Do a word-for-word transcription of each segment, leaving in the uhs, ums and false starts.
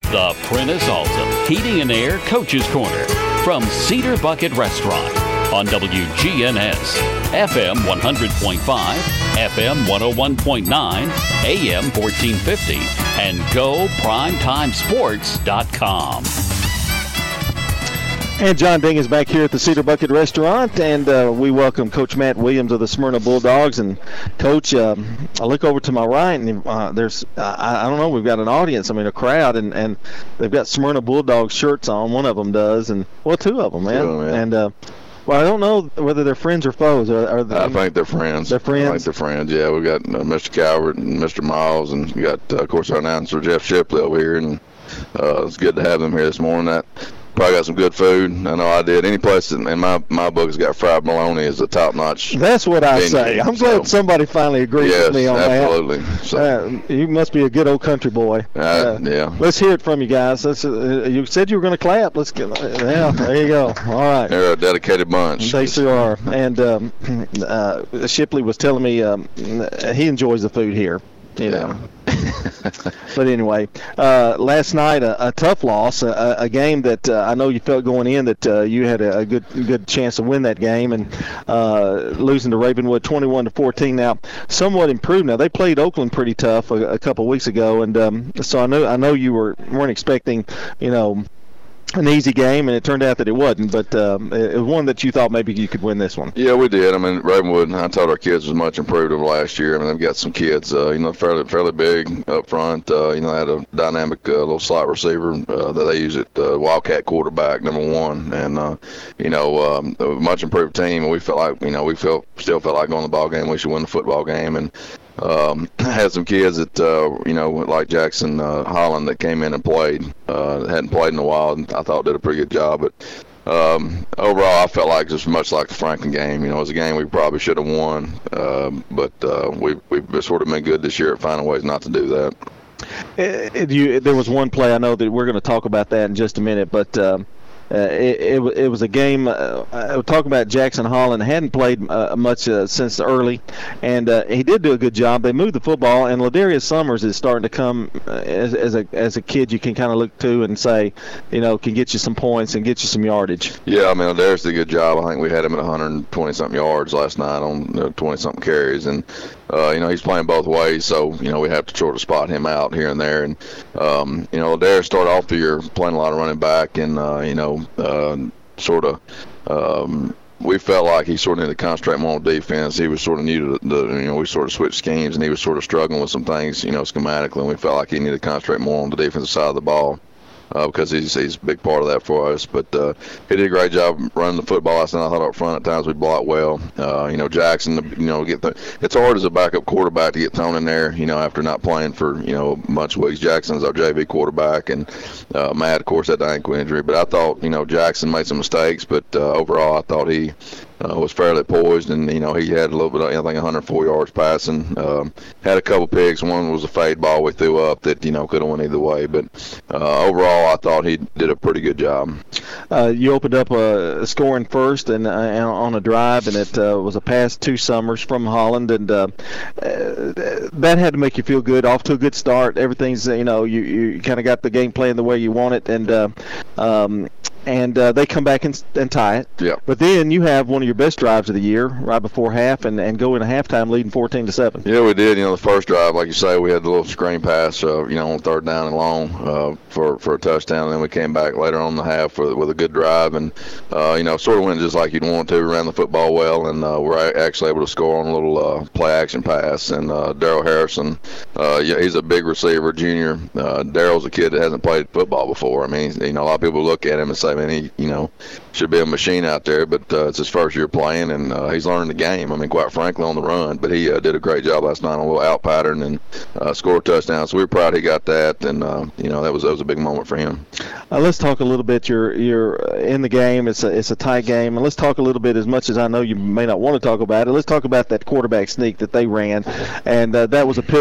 The Prentice Alta Heating and Air Coach's Corner from Cedar Bucket Restaurant on W G N S, F M one hundred point five, F M one oh one point nine, A M fourteen fifty, and go primetime sports dot com. And John Ding is back here at the Cedar Bucket Restaurant, and uh, we welcome Coach Matt Williams of the Smyrna Bulldogs. And, Coach, um, I look over to my right, and uh, there's, uh, I, I don't know, we've got an audience, I mean, a crowd, and, and they've got Smyrna Bulldogs shirts on. One of them does, and, well, two of them, man. Two of them, yeah. And, uh, well, I don't know whether they're friends or foes. Are, are they, I think they're friends. They're friends? I think they're friends, yeah. We've got uh, Mister Calvert and Mister Miles, and we got, uh, of course, our announcer, Jeff Shipley, over here, and uh, it's good to have them here this morning. That Probably got some good food. I know I did. Any place in my my book has got fried bologna as a top-notch. That's what I venue, say. I'm glad so. somebody finally agrees yes, with me on absolutely. that. So. Uh, you must be a good old country boy. Uh, uh, yeah. Let's hear it from you guys. Let's, uh, you said you were going to clap. Let's get. Yeah, there you go. All right. They're a dedicated bunch. They sure are. And um, uh, Shipley was telling me um, he enjoys the food here. You know. But anyway, uh, last night a, a tough loss, a, a game that uh, I know you felt going in that uh, you had a, a good good chance to win that game, and uh, losing to Ravenwood twenty-one to fourteen. Now, somewhat improved. Now they played Oakland pretty tough a, a couple of weeks ago, and um, so I know I know you were weren't expecting, you know, an easy game, and it turned out that it wasn't, but um, it was one that you thought maybe you could win this one. Yeah, we did. I mean, Ravenwood, I thought our kids was much improved over last year. I mean, they've got some kids, uh, you know, fairly fairly big up front. Uh, you know, they had a dynamic uh, little slot receiver uh, that they use at uh, Wildcat quarterback, number one, and, uh, you know, um, a much improved team, and we felt like, you know, we felt still felt like going to the ball game. We should win the football game, and Um, had some kids that, uh, you know, like Jackson uh, Holland that came in and played, uh, hadn't played in a while, and I thought did a pretty good job. But um, overall, I felt like just much like the Franklin game. You know, it was a game we probably should have won, um, but uh, we, we've sort of been good this year at finding ways not to do that. It, it, you, there was one play, I know that we're going to talk about that in just a minute, but um, Uh, it, it, it was a game. Uh, I was talking about Jackson Holland. Hadn't played uh, much uh, since early, and uh, he did do a good job. They moved the football, and Ladarius Summers is starting to come uh, as, as a as a kid you can kind of look to and say, you know, can get you some points and get you some yardage. Yeah, I mean, Ladarius did a good job. I think we had him at one hundred twenty something yards last night on twenty something carries, and uh, you know, he's playing both ways, so you know we have to sort of spot him out here and there. And um, you know, Ladarius started off the year playing a lot of running back, and uh, you know. Uh, sort of um, we felt like he sort of needed to concentrate more on defense. He was sort of new to the, you know, we sort of switched schemes, and he was sort of struggling with some things, you know, schematically, and we felt like he needed to concentrate more on the defensive side of the ball. Uh, because he's he's a big part of that for us. But uh, he did a great job running the football last night. I thought up front at times we blocked well. Uh, you know, Jackson, you know, get the, it's hard as a backup quarterback to get thrown in there, you know, after not playing for, you know, a bunch of weeks. Jackson's our J V quarterback, and uh, Matt, of course, had the ankle injury. But I thought, you know, Jackson made some mistakes, but uh, overall I thought he Uh, was fairly poised, and you know he had a little bit of, I think, one hundred four yards passing. Um, had a couple picks. One was a fade ball we threw up that you know could have went either way. But uh, overall, I thought he did a pretty good job. Uh, you opened up a scoring first and uh, on a drive, and it uh, was a pass to Summers from Holland, and uh, that had to make you feel good. Off to a good start. Everything's you know you you kind of got the game playing the way you want it, and uh, um, and uh, they come back and, and tie it. Yeah. But then you have one of your best drives of the year right before half, and, and go into halftime leading fourteen to seven. Yeah, we did. You know, the first drive, like you say, we had the little screen pass, uh, you know, on third down and long uh, for for a touchdown, and then we came back later on in the half with, with a good drive, and uh, you know, sort of went just like you'd want to. We ran the football well, and uh, we're actually able to score on a little uh, play action pass. And uh, Daryl Harrison, uh, yeah, he's a big receiver, junior. Uh, Daryl's a kid that hasn't played football before. I mean, you know, a lot of people look at him and say, man, he, you know, should be a machine out there, but uh, it's his first year playing, and uh, he's learning the game. I mean, quite frankly, on the run, but he uh, did a great job last night on a little out pattern and uh, scored a touchdown. So we were proud he got that, and uh, you know that was that was a big moment for him. Uh, let's talk a little bit. You're you're in the game. It's a it's a tight game, and let's talk a little bit. As much as I know you may not want to talk about it, let's talk about that quarterback sneak that they ran, and uh, that was a pivotal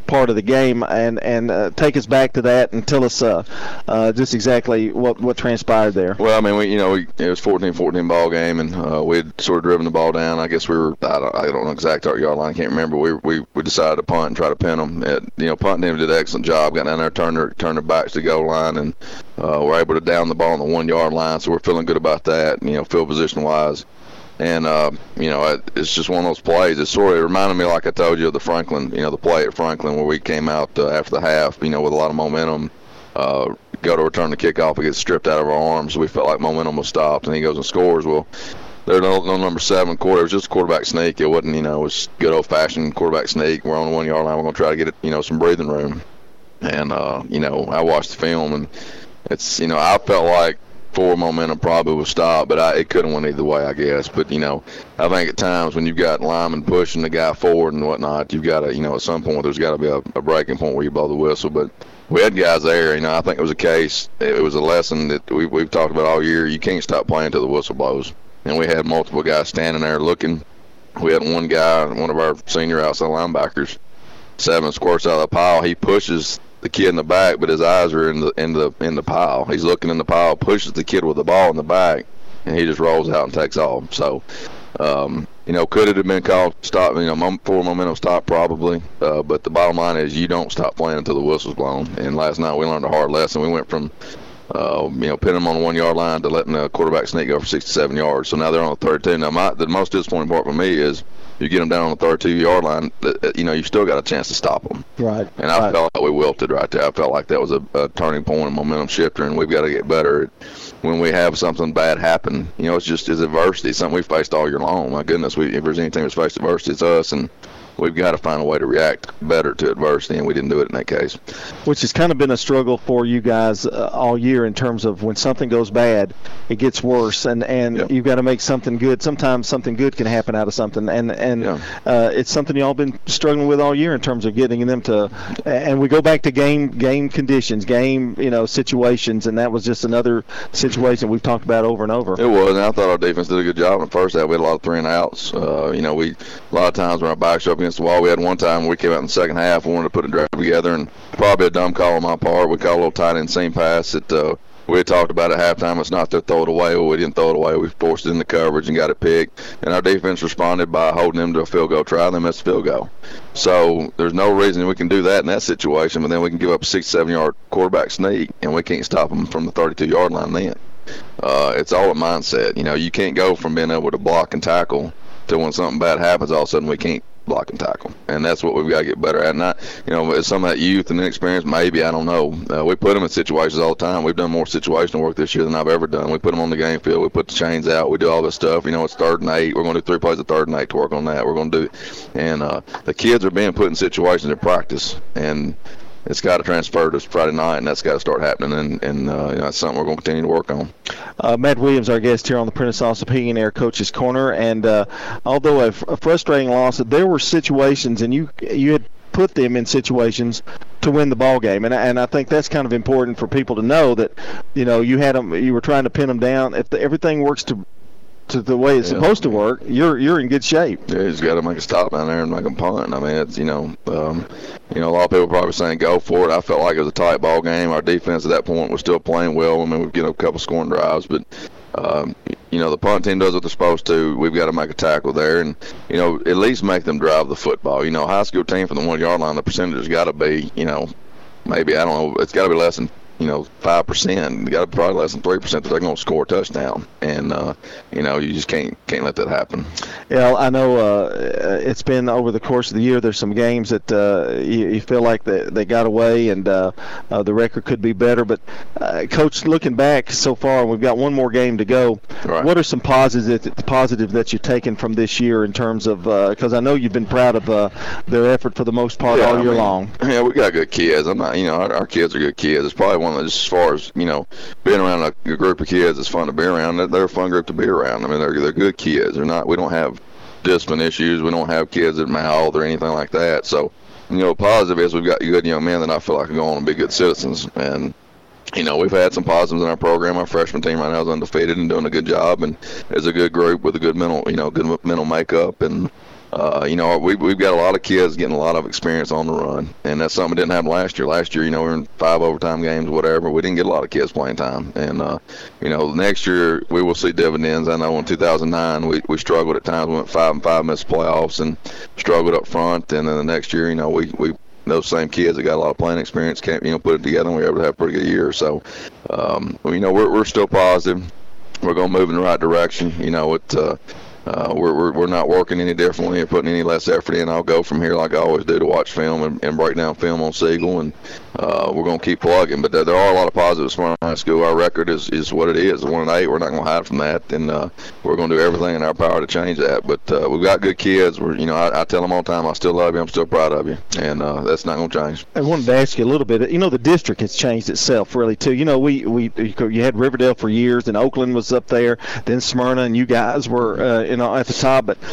part of the game, and and uh, take us back to that and tell us uh, uh, just exactly what, what transpired there. Well, I mean, we you know we, it was fourteen fourteen ball game, and uh, we had sort of driven the ball down. I guess we were I don't, I don't know exact our yard line, I can't remember. We we we decided to punt and try to pin them. It, you know, punt team did an excellent job, got down there, turned their turned their backs to the goal line, and uh, we're able to down the ball on the one yard line. So we're feeling good about that. You know, field position wise. And, uh, you know, it, it's just one of those plays. It sort of it reminded me, like I told you, of the Franklin, you know, the play at Franklin where we came out uh, after the half, you know, with a lot of momentum, uh, go to return the kickoff, it gets stripped out of our arms. We felt like momentum was stopped, and he goes and scores. Well, there's no, no number seven quarter. It was just a quarterback sneak. It wasn't, you know, it was good old-fashioned quarterback sneak. We're on the one-yard line. We're going to try to get it, you know, some breathing room. And, uh, you know, I watched the film, and it's, you know, I felt like forward momentum probably was stopped, but I, it could have went either way, I guess. But, you know, I think at times when you've got linemen pushing the guy forward and whatnot, you've got to, you know, at some point there's got to be a, a breaking point where you blow the whistle. But we had guys there, you know, I think it was a case, it was a lesson that we, we've talked about all year. You can't stop playing until the whistle blows. And we had multiple guys standing there looking. We had one guy, one of our senior outside linebackers, seven squirts out of the pile. He pushes the kid in the back, but his eyes are in the in the in the pile. He's looking in the pile, pushes the kid with the ball in the back, and he just rolls out and takes off. So, um, you know, could it have been called stop? You know, forward momentum stop probably. Uh, but the bottom line is you don't stop playing until the whistle's blown. And last night we learned a hard lesson. We went from Uh, you know, pinning them on the one-yard line to letting the quarterback sneak go for sixty-seven yards. So now they're on the thirty-two. Now, my, the most disappointing part for me is you get them down on the thirty-two-yard line, you know, you still got a chance to stop them. Right. And I right. felt like we wilted right there. I felt like that was a, a turning point, a momentum shifter, and we've got to get better at when we have something bad happen. You know, it's just it's adversity. It's something we faced all year long. My goodness, we, if there's any team that's faced adversity, it's us, and we've got to find a way to react better to adversity, and we didn't do it in that case. Which has kind of been a struggle for you guys uh, all year in terms of when something goes bad, it gets worse, and, and yep. you've got to make something good. Sometimes something good can happen out of something, and, and yeah. uh, it's something y'all been struggling with all year in terms of getting them to – and we go back to game game conditions, game, you know, situations, and that was just another situation we've talked about over and over. It was, and I thought our defense did a good job in the first half. We had a lot of three and outs. Uh, you know, we a lot of times when our backs up against the wall. We had one time we came out in the second half, we wanted to put a drive together, and probably a dumb call on my part. We called a little tight end seam pass that uh, we had talked about at halftime. It's not to throw it away. Well, we didn't throw it away. We forced it in the coverage and got it picked. And our defense responded by holding them to a field goal try, and they missed a field goal. So there's no reason we can do that in that situation, but then we can give up a six, seven-yard quarterback sneak, and we can't stop them from the thirty-two-yard line then. Uh, it's all a mindset. You know, you can't go from being able to block and tackle to when something bad happens, all of a sudden we can't block and tackle, and that's what we've got to get better at. And I, you know, some of that youth and inexperience, maybe, I don't know. Uh, we put them in situations all the time. We've done more situational work this year than I've ever done. We put them on the game field. We put the chains out. We do all this stuff. You know, it's third and eight. We're going to do three plays at third and eight to work on that. We're going to do it. And uh, the kids are being put in situations in practice, and it's got to transfer to Friday night, and that's got to start happening, and, and uh, you know, that's something we're going to continue to work on. Uh, Matt Williams, our guest here on the Prentice Allsup Heating and Air Coach's Corner, and uh, although a, a frustrating loss, there were situations, and you you had put them in situations to win the ball game, and and I think that's kind of important for people to know that, you know, you had them, you were trying to pin them down. If the, everything works to to the way it's yeah. supposed to work, you're you're in good shape. Yeah, you just got to make a stop down there and make them punt. I mean, it's, you know, um, you know, a lot of people probably saying go for it. I felt like it was a tight ball game. Our defense at that point was still playing well. I mean, we've given up a couple scoring drives, but um, you know, the punt team does what they're supposed to. We've got to make a tackle there, and you know, at least make them drive the football. You know, high school team from the one yard line, the percentage has got to be, you know, maybe I don't know, it's got to be less than, you know, five percent. You got to be probably less than three percent that they're going to score a touchdown, and uh, you know, you just can't can't let that happen. Yeah, I know. Uh, it's been over the course of the year. There's some games that uh, you, you feel like they they got away, and uh, uh, the record could be better. But uh, Coach, looking back so far, and we've got one more game to go. Right. What are some positives positive that you've taken from this year in terms of? Because uh, I know you've been proud of uh, their effort for the most part yeah, all I year mean, long. Yeah, we got good kids. I'm not, you know, our, our kids are good kids. It's probably one of those, as far as, you know, being around a, a group of kids, it's fun to be around. They're, they're a fun group to be around. I mean, they're they're good kids. They're not. We don't have discipline issues. We don't have kids that mouth or anything like that. So, you know, positive is we've got good young men that I feel like are going to be good citizens. And, you know, we've had some positives in our program. Our freshman team right now is undefeated and doing a good job, and is a good group with a good mental, you know, good mental makeup. And uh, you know, we, we've got a lot of kids getting a lot of experience on the run, and that's something that didn't happen last year. Last year, you know, we were in five overtime games, whatever. We didn't get a lot of kids playing time. And, uh, you know, next year we will see dividends. I know in two thousand nine we, we struggled at times. We went five and five, missed playoffs, and struggled up front. And then the next year, you know, we, we those same kids that got a lot of playing experience can't, you know, put it together, and we were able to have a pretty good year. So, um, you know, we're, we're still positive. We're going to move in the right direction. You know, it, uh, uh, we're, we're we're not working any differently or putting any less effort in. I'll go from here like I always do to watch film and, and break down film on Siegel, and uh, we're going to keep plugging. But there, there are a lot of positives for high school. Our record is, is what it is, one and eight. We're not going to hide from that, and uh, we're going to do everything in our power to change that. But uh, we've got good kids. We're, you know, I, I tell them all the time, I still love you. I'm still proud of you, and uh, that's not going to change. I wanted to ask you a little bit. You know, the district has changed itself really too. You know, we we you had Riverdale for years, and Oakland was up there, then Smyrna, and you guys were uh, you know at the top. But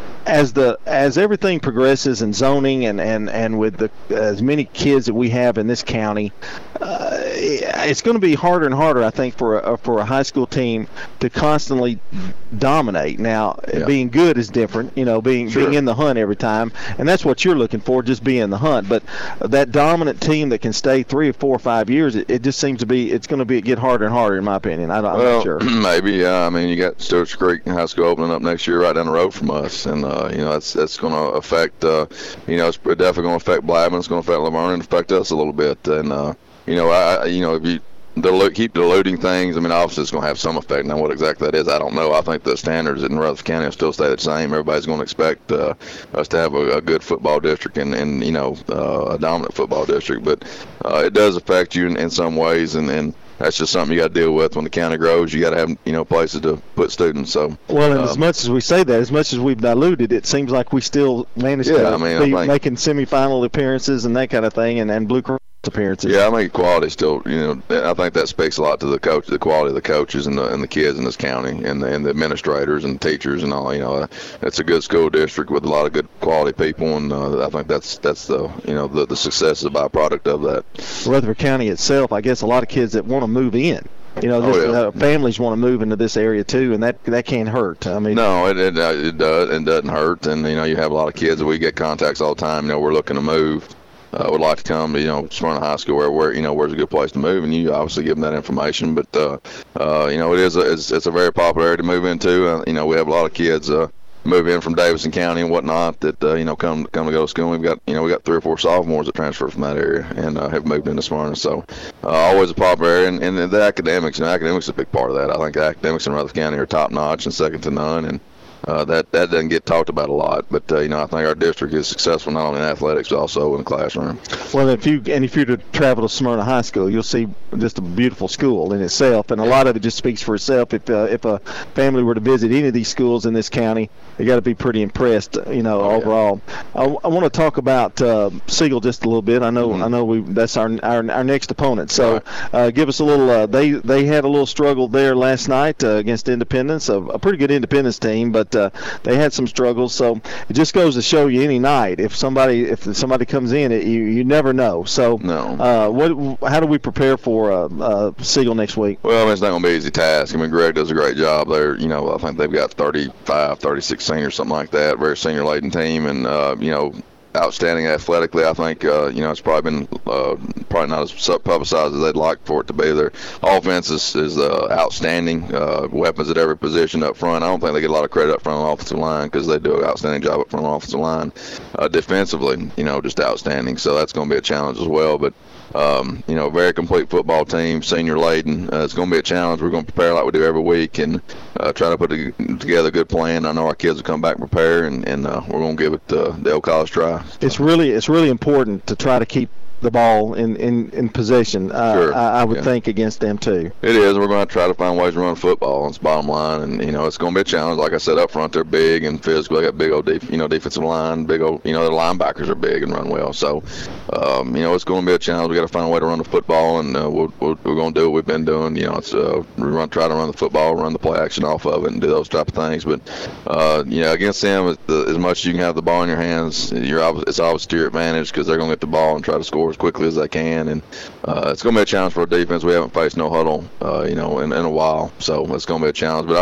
as the as everything progresses in zoning and, and, and with the as many kids that we have in this county, uh, it's going to be harder and harder, I think, for a, for a high school team to constantly dominate. Now, yeah. being good is different, you know, being sure. being in the hunt every time, and that's what you're looking for, just be in the hunt. But that dominant team that can stay three or four or five years, it, it just seems to be it's going to be get harder and harder, in my opinion. I don't, well, I'm not sure. Maybe, yeah. I mean, you got Stewart's Creek High School opening up next year right down the road from us, and uh, you know that's that's going to affect, uh, you know, it's definitely going to affect Blackman. It's going to affect Laverne and affect us a little bit. And uh, you know, I, you know, if you dilute, keep diluting things, I mean, obviously it's going to have some effect. Now, what exactly that is, I don't know. I think the standards in Rutherford County will still stay the same. Everybody's going to expect uh, us to have a, a good football district and, and you know, uh, a dominant football district. But uh, it does affect you in, in some ways, and, and that's just something you got to deal with. When the county grows, you got to have, you know, places to put students. So well, and um, as much as we say that, as much as we've diluted, it seems like we still manage yeah, to I mean, be I think, making semifinal appearances and that kind of thing, and, and Blue Cross appearances. Yeah, I think quality still, you know, I think that speaks a lot to the coach, the quality of the coaches and the and the kids in this county, and the, and the administrators and teachers and all. You know, uh, it's a good school district with a lot of good quality people, and uh, I think that's that's the you know the the success is a byproduct of that. Rutherford County itself, I guess, a lot of kids that want to move in. You know, this, oh, yeah. uh, families want to move into this area too, and that that can't hurt. I mean, no, it it, uh, it does it doesn't hurt, and you know, you have a lot of kids that we get contacts all the time. You know, we're looking to move. Uh, would like to come to, you know, Smyrna High School, where, where, you know, where's a good place to move, and you obviously give them that information. But, uh, uh, you know, it is a, it's, it's a very popular area to move into. Uh, you know, we have a lot of kids uh, move in from Davidson County and whatnot that, uh, you know, come come to go to school. We've got, you know, we got three or four sophomores that transfer from that area and uh, have moved into Smyrna. So uh, always a popular area. And, and the academics, you know, academics is a big part of that. I think academics in Rutherford County are top notch and second to none. And Uh, that that doesn't get talked about a lot, but uh, you know, I think our district is successful not only in athletics but also in the classroom. Well, if you and if you were to travel to Smyrna High School, you'll see just a beautiful school in itself, and a lot of it just speaks for itself. If uh, if a family were to visit any of these schools in this county, they got to be pretty impressed, you know, oh, overall. Yeah. I, I want to talk about uh, Siegel just a little bit. I know mm-hmm. I know we that's our our, our next opponent. So right. uh, give us a little. Uh, they they had a little struggle there last night uh, against Independence, a, a pretty good Independence team, but. Uh, they had some struggles, so it just goes to show you any night if somebody if somebody comes in, it, you you never know. So, no. uh, what how do we prepare for uh, uh, Siegel next week? Well, I mean, it's not going to be an easy task. I mean, Greg does a great job there. You know, I think they've got thirty-five, thirty-six seniors, something like that. Very senior laden team, and uh, you know. Outstanding athletically. I think uh, you know it's probably been uh, probably not as publicized as they'd like for it to be. Their offense is, is uh, outstanding. Uh, weapons at every position up front. I don't think they get a lot of credit up front on the offensive line because they do an outstanding job up front on the offensive line. Uh, defensively, you know, just outstanding. So that's going to be a challenge as well. But um, you know, very complete football team, senior laden. Uh, it's going to be a challenge. We're going to prepare like we do every week and uh, try to put a, together a good plan. I know our kids will come back and prepare, and, and uh, we're going to give it uh, the old college try. It's really it's really important to try to keep the ball in, in, in possession, uh, sure. I, I would yeah. think, against them too. It is. We're going to try to find ways to run football. It's bottom line, and you know it's going to be a challenge. Like I said up front, they're big and physical. They got big old, def- you know, defensive line. Big old, you know, the linebackers are big and run well. So, um, you know, it's going to be a challenge. We got to find a way to run the football, and uh, we'll, we'll, we're going to do what we've been doing. You know, it's uh, we run, try to run the football, run the play action off of it, and do those type of things. But uh, you know, against them, as much as you can have the ball in your hands, you're it's obviously to your advantage because they're going to get the ball and try to score as quickly as they can. And uh, it's going to be a challenge for our defense. We haven't faced no huddle, uh, you know, in, in a while, so it's going to be a challenge. But our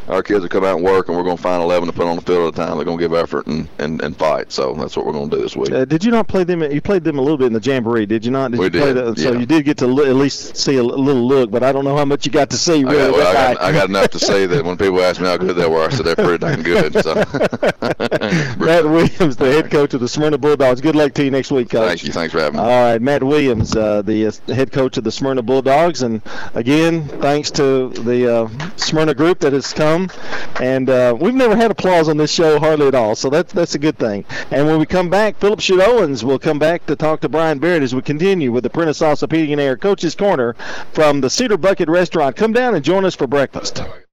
our kids will come out and work, and we're going to find eleven to put on the field at a time. They're going to give effort and, and, and fight. So that's what we're going to do this week. Uh, did you not play them? You played them a little bit in the Jamboree, did you not? Did we you play did. The, so yeah. you did get to li- at least see a little look, but I don't know how much you got to see. Really, I, got, well, I, got, I, I got enough to say that when people ask me how good they were, I said they're pretty dang good. So. Matt Williams, the head coach of the Smyrna Bulldogs. Good luck to you next week, Coach. Thank you. Thanks for having me. All right, Matt Williams, uh, the uh, head coach of the Smyrna Bulldogs. And, again, thanks to the uh, Smyrna group that has come. And uh, we've never had applause on this show hardly at all, so that's, that's a good thing. And when we come back, Philip Shute Owens will come back to talk to Brian Barrett as we continue with the Prentice Allsup Heating and Air Coach's Corner from the Cedar Bucket Restaurant. Come down and join us for breakfast.